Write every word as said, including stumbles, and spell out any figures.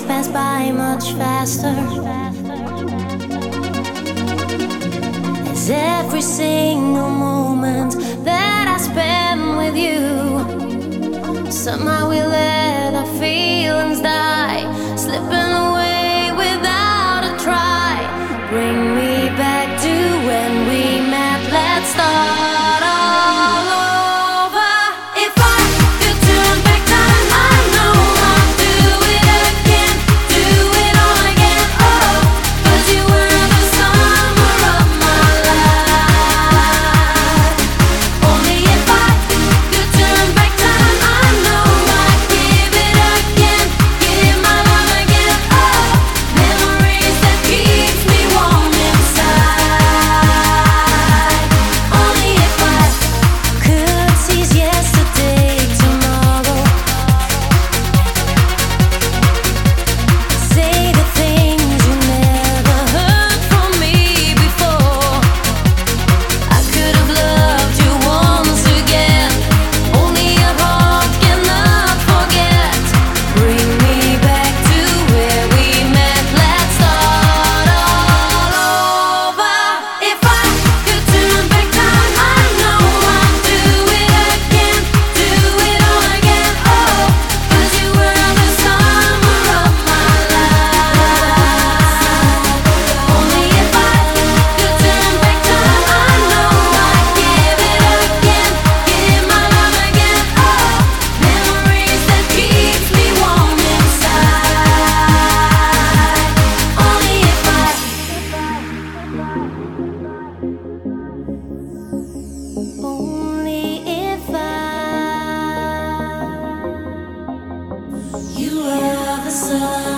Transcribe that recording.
days pass by much faster, as every single moment that I spend with you, somehow we let our feelings die, slipping away without a try. Bring me back to when we met, let's start all over. If I could turn back time, I know I'd do it again, do it all again. Oh, 'cause you were the summer of my life. Only if I could turn back time, I know I'd give it again, give my love again. Oh, memories that keeps me warm inside. Only if I could seize yesterday, tomorrow, say the things you never heard from me before. I could have loved you once again. Only a heart cannot forget. Bring me back to where we met. Let's start all over. If I could turn back time, I know I'd do it again, do it all again. Oh, 'cause you were the summer of my life. Only if I could turn back time, I know I'd give it again, give my love again. Oh, memories that keeps me warm inside. Only if I, only if I, you are the sun.